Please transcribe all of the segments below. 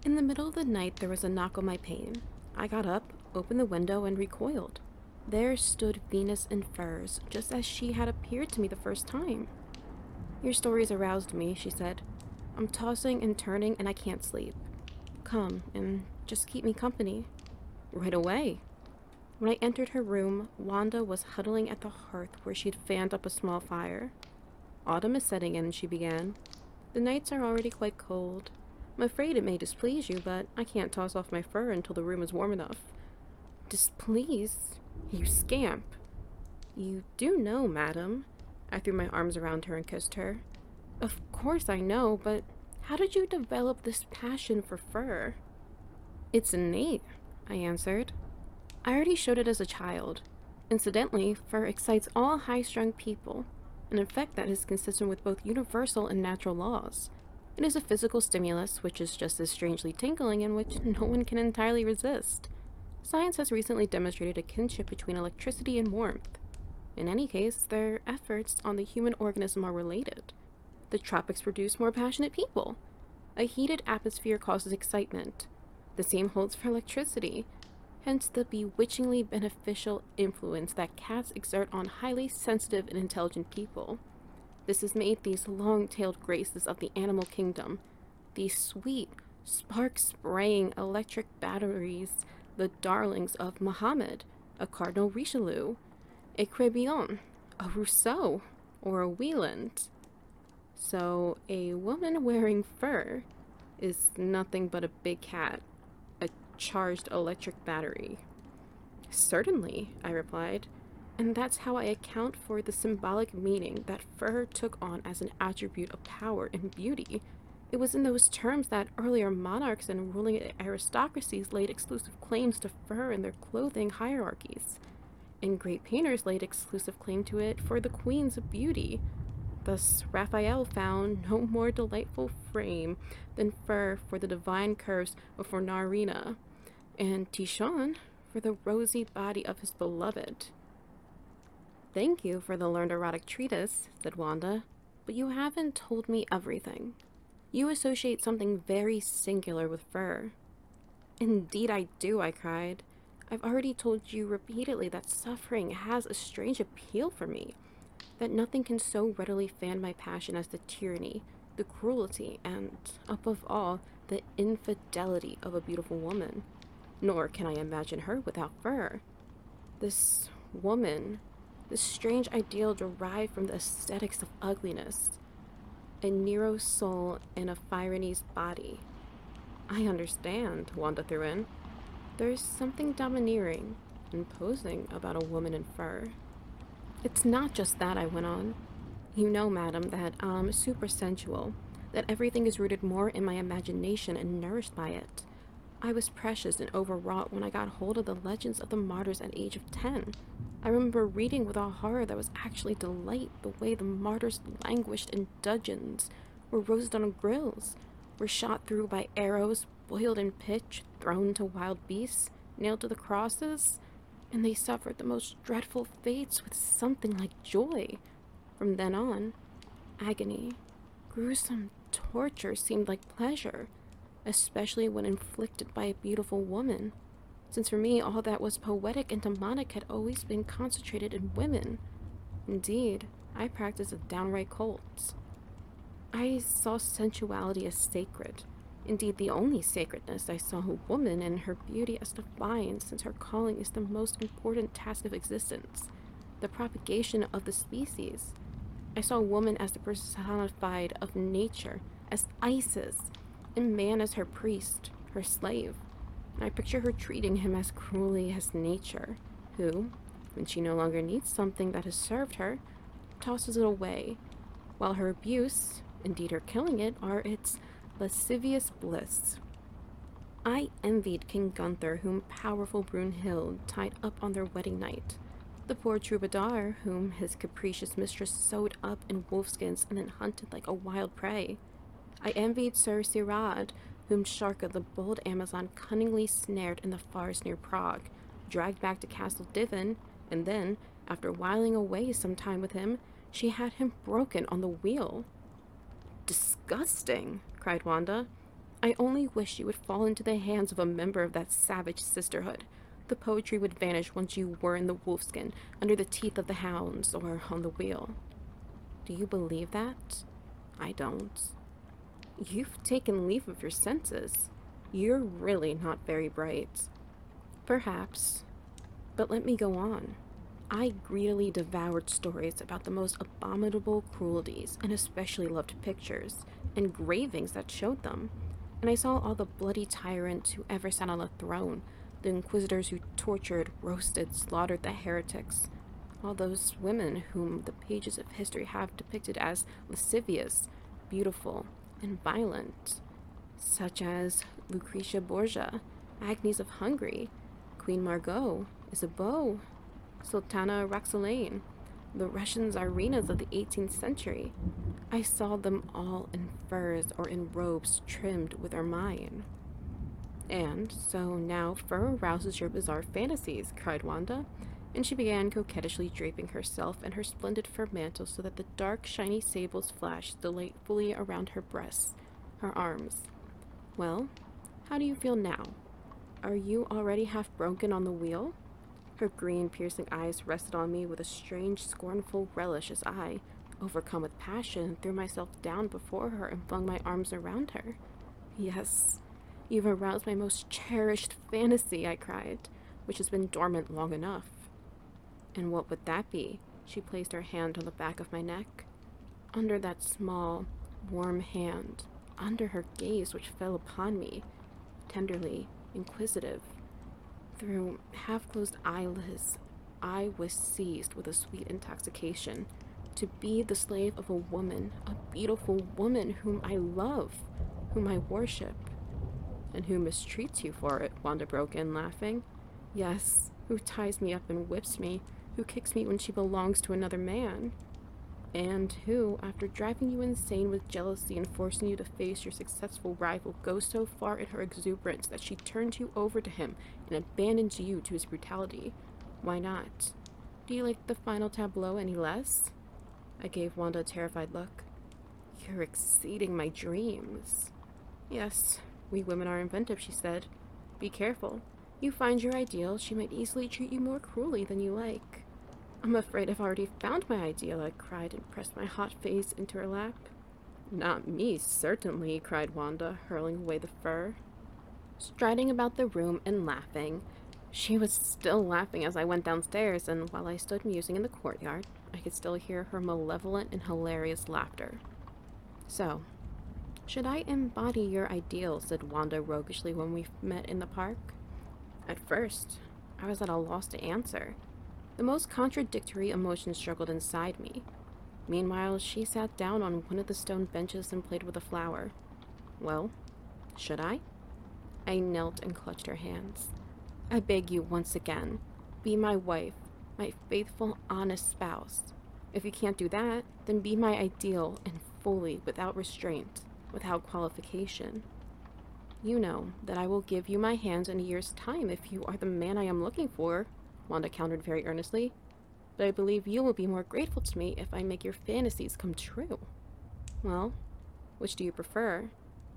In the middle of the night, there was a knock on my pane. I got up, opened the window, and recoiled. There stood Venus in furs, just as she had appeared to me the first time. Your stories aroused me, she said. I'm tossing and turning, and I can't sleep. Come and just keep me company. Right away. When I entered her room, Wanda was huddling at the hearth where she'd fanned up a small fire. Autumn is setting in, she began. The nights are already quite cold. I'm afraid it may displease you, but I can't toss off my fur until the room is warm enough. Displease? You scamp! You do know, madam. I threw my arms around her and kissed her. Of course I know, but how did you develop this passion for fur? It's innate, I answered. I already showed it as a child. Incidentally, fur excites all high-strung people, an effect that is consistent with both universal and natural laws. It is a physical stimulus, which is just as strangely tingling and which no one can entirely resist. Science has recently demonstrated a kinship between electricity and warmth. In any case, their efforts on the human organism are related. The tropics produce more passionate people. A heated atmosphere causes excitement. The same holds for electricity, hence the bewitchingly beneficial influence that cats exert on highly sensitive and intelligent people. This has made these long-tailed graces of the animal kingdom, these sweet, spark-spraying electric batteries, the darlings of Mohammed, a Cardinal Richelieu, a Crébillon, a Rousseau, or a Wieland. So, a woman wearing fur is nothing but a big cat, a charged electric battery. Certainly, I replied, and that's how I account for the symbolic meaning that fur took on as an attribute of power and beauty. It was in those terms that earlier monarchs and ruling aristocracies laid exclusive claims to fur in their clothing hierarchies, and great painters laid exclusive claim to it for the queens of beauty. Thus, Raphael found no more delightful frame than fur for the divine curves of Fornarina, and Titian for the rosy body of his beloved. Thank you for the learned erotic treatise, said Wanda, but you haven't told me everything. You associate something very singular with fur. Indeed I do, I cried. I've already told you repeatedly that suffering has a strange appeal for me, that nothing can so readily fan my passion as the tyranny, the cruelty, and, above all, the infidelity of a beautiful woman. Nor can I imagine her without fur. This woman, this strange ideal derived from the aesthetics of ugliness, a Nero's soul in a Phryne's body. I understand, Wanda threw in. There's something domineering, imposing about a woman in fur. It's not just that, I went on. You know, madam, that I'm super sensual, that everything is rooted more in my imagination and nourished by it. I was precious and overwrought when I got hold of the legends of the martyrs at age of 10. I remember reading with a horror that was actually delight the way the martyrs languished in dungeons, were roasted on grills, were shot through by arrows, boiled in pitch, thrown to wild beasts, nailed to the crosses, and they suffered the most dreadful fates with something like joy. From then on, agony, gruesome torture seemed like pleasure, especially when inflicted by a beautiful woman, since for me all that was poetic and demonic had always been concentrated in women. Indeed, I practiced a downright cult. I saw sensuality as sacred. Indeed, the only sacredness I saw a woman and her beauty as divine, since her calling is the most important task of existence, the propagation of the species. I saw a woman as the personified of nature, as Isis, and man as her priest, her slave. And I picture her treating him as cruelly as nature, who, when she no longer needs something that has served her, tosses it away, while her abuse, indeed her killing it, are its lascivious bliss. I envied King Gunther, whom powerful Brunhild tied up on their wedding night, the poor troubadour whom his capricious mistress sewed up in wolfskins and then hunted like a wild prey. I envied Sir Sirad, whom Sharka, the bold Amazon, cunningly snared in the forest near Prague, dragged back to Castle Divin, and then, after whiling away some time with him, she had him broken on the wheel. Disgusting, cried Wanda. I only wish you would fall into the hands of a member of that savage sisterhood. The poetry would vanish once you were in the wolfskin, under the teeth of the hounds, or on the wheel. Do you believe that? I don't. You've taken leave of your senses. You're really not very bright. Perhaps. But let me go on. I greedily devoured stories about the most abominable cruelties, and especially loved pictures, engravings that showed them. And I saw all the bloody tyrants who ever sat on a throne, the inquisitors who tortured, roasted, slaughtered the heretics, all those women whom the pages of history have depicted as lascivious, beautiful, and violent, such as Lucretia Borgia, Agnes of Hungary, Queen Margot, Isabeau, Sultana Roxelane, the Russian Tsarinas of the 18th century. I saw them all in furs or in robes trimmed with ermine. And so now fur arouses your bizarre fantasies, cried Wanda, and she began coquettishly draping herself in her splendid fur mantle so that the dark, shiny sables flashed delightfully around her breasts, her arms. Well, how do you feel now? Are you already half broken on the wheel? Her green, piercing eyes rested on me with a strange, scornful relish as I, overcome with passion, threw myself down before her and flung my arms around her. Yes, you've aroused my most cherished fantasy, I cried, which has been dormant long enough. And what would that be? She placed her hand on the back of my neck. Under that small, warm hand, under her gaze which fell upon me, tenderly, inquisitive, through half-closed eyelids, I was seized with a sweet intoxication. To be the slave of a woman, a beautiful woman whom I love, whom I worship. And who mistreats you for it, Wanda broke in, laughing. Yes, who ties me up and whips me, who kicks me when she belongs to another man. And who, after driving you insane with jealousy and forcing you to face your successful rival, goes so far in her exuberance that she turns you over to him and abandons you to his brutality. Why not? Do you like the final tableau any less? I gave Wanda a terrified look. You're exceeding my dreams. Yes, we women are inventive, she said. Be careful. You find your ideal, she might easily treat you more cruelly than you like. I'm afraid I've already found my ideal, I cried and pressed my hot face into her lap. Not me, certainly, cried Wanda, hurling away the fur. Striding about the room and laughing. She was still laughing as I went downstairs, and while I stood musing in the courtyard, I could still hear her malevolent and hilarious laughter. So, should I embody your ideal, said Wanda roguishly when we met in the park. At first, I was at a loss to answer. The most contradictory emotions struggled inside me. Meanwhile, she sat down on one of the stone benches and played with a flower. Well, should I? I knelt and clutched her hands. I beg you once again, be my wife, my faithful, honest spouse. If you can't do that, then be my ideal and fully, without restraint, without qualification. You know that I will give you my hand in a year's time if you are the man I am looking for, Wanda countered very earnestly. But I believe you will be more grateful to me if I make your fantasies come true. Well, which do you prefer?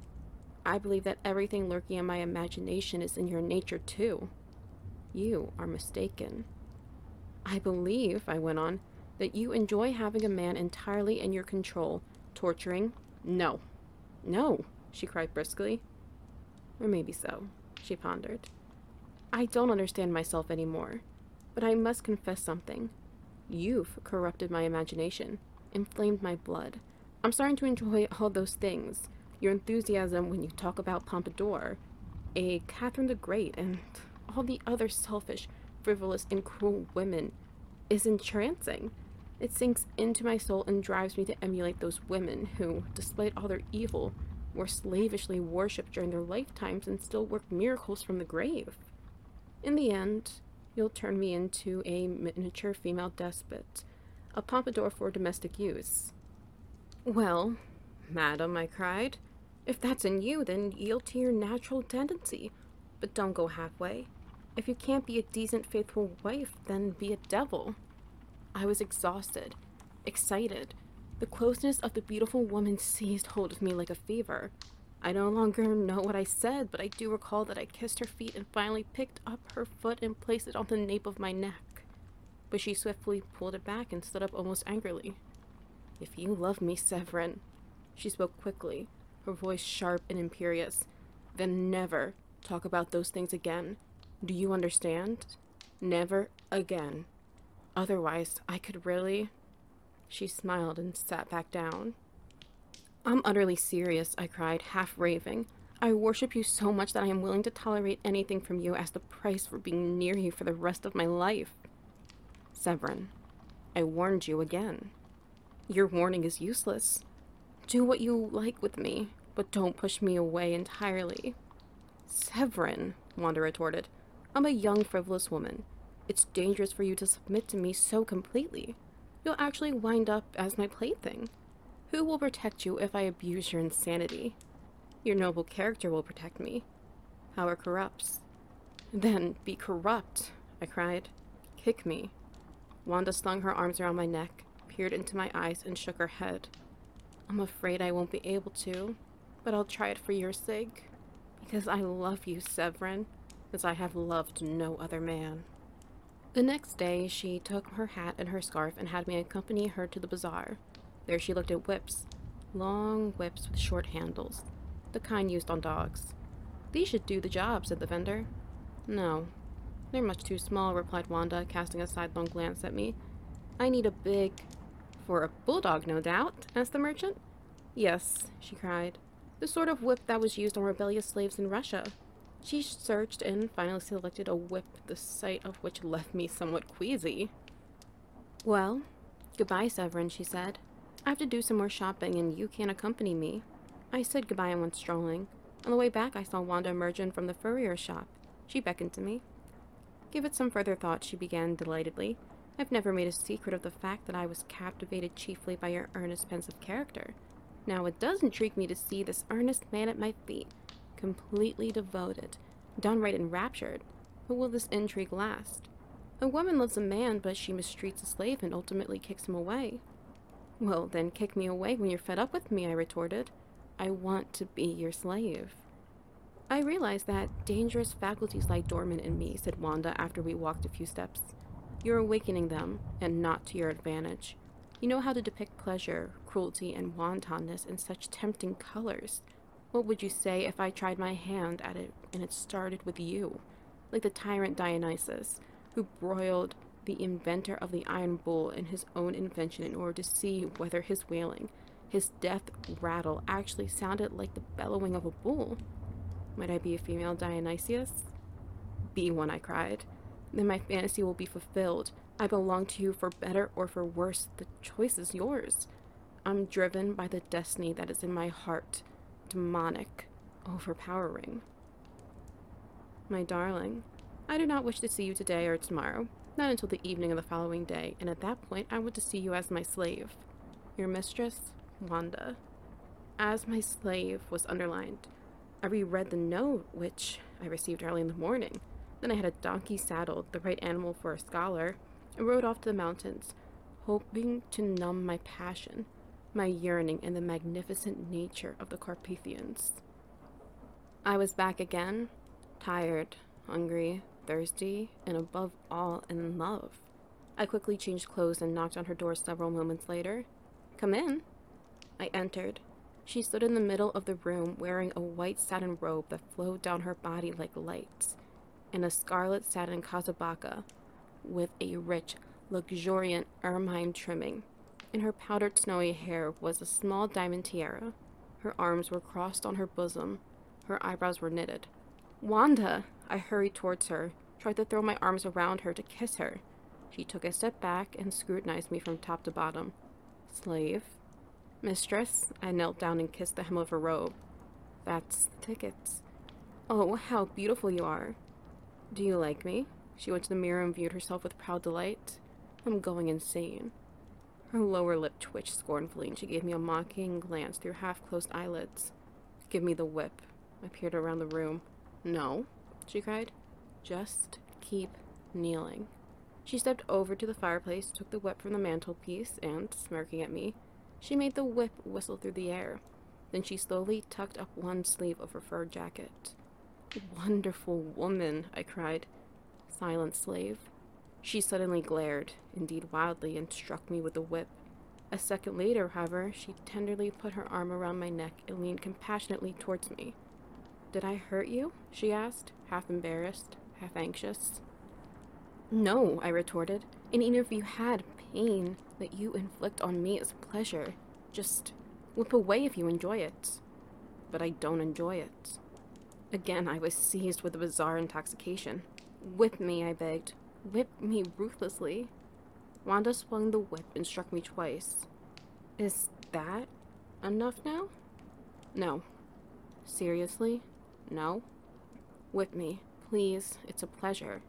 I believe that everything lurking in my imagination is in your nature too. You are mistaken. I believe, I went on, that you enjoy having a man entirely in your control, torturing. No, she cried briskly. Or maybe so, she pondered. I don't understand myself anymore, but I must confess something. You've corrupted my imagination, inflamed my blood. I'm starting to enjoy all those things. Your enthusiasm when you talk about Pompadour, a Catherine the Great, and all the other selfish, frivolous, and cruel women is entrancing. It sinks into my soul and drives me to emulate those women who, despite all their evil, were slavishly worshipped during their lifetimes and still work miracles from the grave. In the end, you'll turn me into a miniature female despot, a pompadour for domestic use. Well, madam, I cried, if that's in you, then yield to your natural tendency, but don't go halfway. If you can't be a decent, faithful wife, then be a devil. I was exhausted, excited. The closeness of the beautiful woman seized hold of me like a fever. I no longer know what I said, but I do recall that I kissed her feet and finally picked up her foot and placed it on the nape of my neck. But she swiftly pulled it back and stood up almost angrily. If you love me, Severin, she spoke quickly, her voice sharp and imperious, then never talk about those things again. Do you understand? Never again. Otherwise, I could really. She smiled and sat back down. I'm utterly serious, I cried, half raving. I worship you so much that I am willing to tolerate anything from you as the price for being near you for the rest of my life. Severin, I warned you again. Your warning is useless. Do what you like with me, but don't push me away entirely. Severin, Wanda retorted, I'm a young, frivolous woman. It's dangerous for you to submit to me so completely. You'll actually wind up as my plaything. Who will protect you if I abuse your insanity? Your noble character will protect me. Power corrupts. Then be corrupt, I cried. Kick me. Wanda slung her arms around my neck, peered into my eyes, and shook her head. I'm afraid I won't be able to, but I'll try it for your sake. Because I love you, Severin, as I have loved no other man. The next day, she took her hat and her scarf and had me accompany her to the bazaar. There she looked at whips, long whips with short handles, the kind used on dogs. These should do the job, said the vendor. No, they're much too small, replied Wanda, casting a sidelong glance at me. I need a big... For a bulldog, no doubt, asked the merchant. Yes, she cried. The sort of whip that was used on rebellious slaves in Russia. She searched and finally selected a whip, the sight of which left me somewhat queasy. Well, goodbye, Severin, she said. I have to do some more shopping and you can't accompany me. I said goodbye and went strolling. On the way back, I saw Wanda emerging from the furrier's shop. She beckoned to me. Give it some further thought, she began delightedly. I've never made a secret of the fact that I was captivated chiefly by your earnest, pensive character. Now it does intrigue me to see this earnest man at my feet, completely devoted, downright enraptured. But will this intrigue last? A woman loves a man, but she mistreats a slave and ultimately kicks him away. Well, then kick me away when you're fed up with me, I retorted. I want to be your slave. I realize that dangerous faculties lie dormant in me, said Wanda after we walked a few steps. You're awakening them, and not to your advantage. You know how to depict pleasure, cruelty, and wantonness in such tempting colors. What would you say if I tried my hand at it and it started with you? Like the tyrant Dionysus, who broiled the inventor of the iron bull in his own invention in order to see whether his wailing, his death rattle, actually sounded like the bellowing of a bull. Might I be a female Dionysius? Be one, I cried. Then my fantasy will be fulfilled. I belong to you for better or for worse. The choice is yours. I'm driven by the destiny that is in my heart. Demonic. Overpowering. My darling, I do not wish to see you today or tomorrow. Not until the evening of the following day, and at that point I want to see you as my slave. Your mistress, Wanda. As my slave was underlined. I reread the note, which I received early in the morning. Then I had a donkey saddled, the right animal for a scholar, and rode off to the mountains, hoping to numb my passion, my yearning, and the magnificent nature of the Carpathians. I was back again, tired, hungry, thirsty, and above all, in love. I quickly changed clothes and knocked on her door several moments later. Come in. I entered. She stood in the middle of the room wearing a white satin robe that flowed down her body like lights, and a scarlet satin casabacca with a rich, luxuriant ermine trimming. In her powdered snowy hair was a small diamond tiara. Her arms were crossed on her bosom. Her eyebrows were knitted. Wanda! I hurried towards her, tried to throw my arms around her to kiss her. She took a step back and scrutinized me from top to bottom. Slave? Mistress? I knelt down and kissed the hem of her robe. That's the tickets. Oh, how beautiful you are. Do you like me? She went to the mirror and viewed herself with proud delight. I'm going insane. Her lower lip twitched scornfully, and she gave me a mocking glance through half-closed eyelids. Give me the whip. I peered around the room. No, she cried. Just keep kneeling. She stepped over to the fireplace, took the whip from the mantelpiece, and, smirking at me, she made the whip whistle through the air. Then she slowly tucked up one sleeve of her fur jacket. Wonderful woman, I cried. Silent, slave. She suddenly glared, indeed wildly, and struck me with the whip. A second later, however, she tenderly put her arm around my neck and leaned compassionately towards me. Did I hurt you? She asked, half embarrassed, half anxious. No, I retorted, and even if you had pain that you inflict on me is pleasure. Just whip away if you enjoy it. But I don't enjoy it. Again, I was seized with a bizarre intoxication. Whip me, I begged. Whip me ruthlessly. Wanda swung the whip and struck me twice. Is that enough now? No. Seriously? No? Whip me, please. It's a pleasure.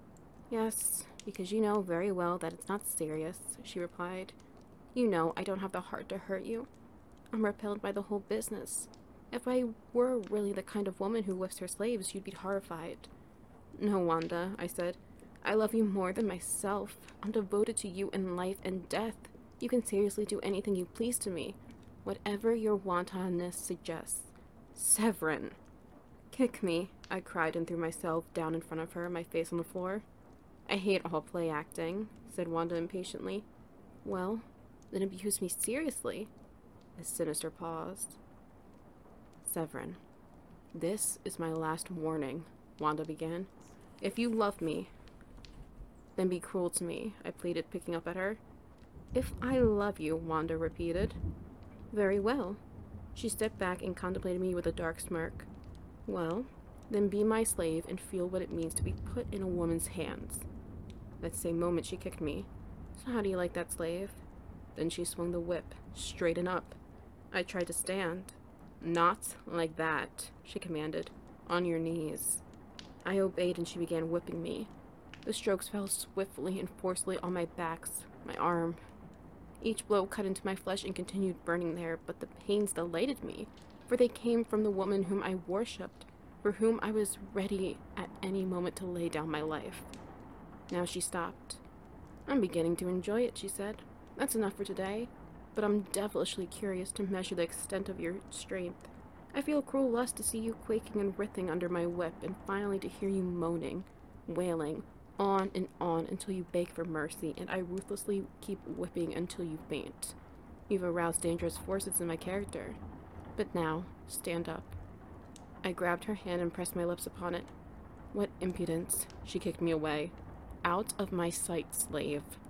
Yes, because you know very well that it's not serious, she replied. You know I don't have the heart to hurt you. I'm repelled by the whole business. If I were really the kind of woman who whips her slaves, you'd be horrified. No, Wanda, I said. I love you more than myself. I'm devoted to you in life and death. You can seriously do anything you please to me. Whatever your wantonness suggests. Severin. Kick me, I cried and threw myself down in front of her, my face on the floor. I hate all play acting, said Wanda impatiently. Well, then abuse me seriously. A sinister pause. Severin. This is my last warning, Wanda began. If you love me, then be cruel to me, I pleaded, picking up at her. If I love you, Wanda repeated. Very well. She stepped back and contemplated me with a dark smirk. Well, then be my slave and feel what it means to be put in a woman's hands. That same moment she kicked me. So how do you like that, slave? Then she swung the whip, straighten up. I tried to stand. Not like that, she commanded. On your knees. I obeyed and she began whipping me. The strokes fell swiftly and forcefully on my back, my arm. Each blow cut into my flesh and continued burning there, but the pains delighted me, for they came from the woman whom I worshipped, for whom I was ready at any moment to lay down my life. Now she stopped. I'm beginning to enjoy it, she said. That's enough for today, but I'm devilishly curious to measure the extent of your strength. I feel cruel lust to see you quaking and writhing under my whip, and finally to hear you moaning, wailing, on and on until you beg for mercy, and I ruthlessly keep whipping until you faint. You've aroused dangerous forces in my character. But now, stand up. I grabbed her hand and pressed my lips upon it. What impudence. She kicked me away. Out of my sight, slave.